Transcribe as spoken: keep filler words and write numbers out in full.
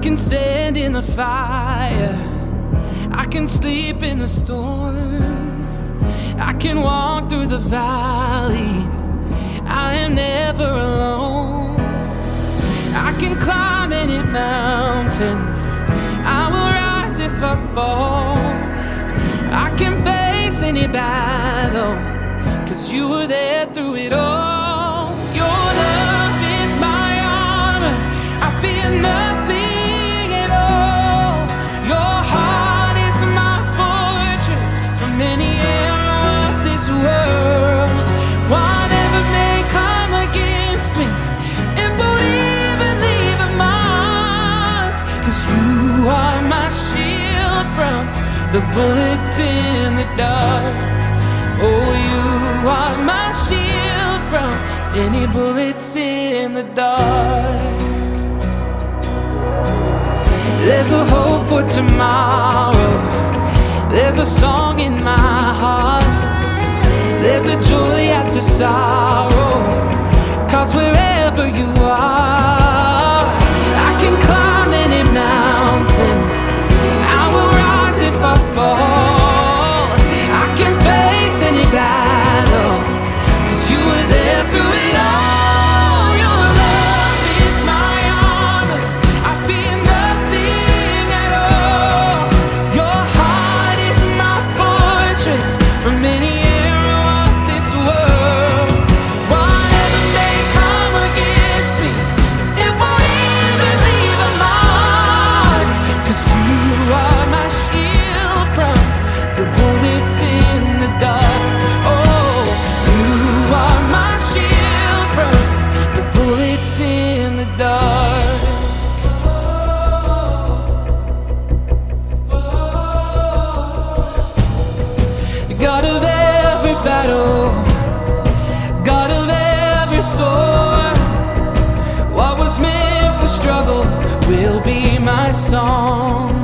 can stand in the fire, I can sleep in the storm, I can walk through the valley, I am never alone. I can climb any mountain, I will rise if I fall. I can face any battle, 'cause you were there through it all. Your love is my armor, I fear nothing at all. Your heart is my fortress from any arrow of this world. Whatever may come against me, it won't even leave a mark, 'cause you are my shield from the bullets in the dark. Oh, you are my shield from any bullets in the dark. There's a hope for tomorrow, there's a song in my heart, there's a joy after sorrow, 'cause wherever you are, I can climb any mountain, I will rise if I fall. I can face any battle, 'cause you were there through it all. Your love is my armor, I fear nothing at all. Your heart is my fortress from any arrow of this world. Whatever may come against me, it won't even leave a mark, 'cause you are my shield from the bullets in the dark. Oh, you are my shield from the bullets in the dark. God of every battle, God of every storm, what was meant for struggle will be my song.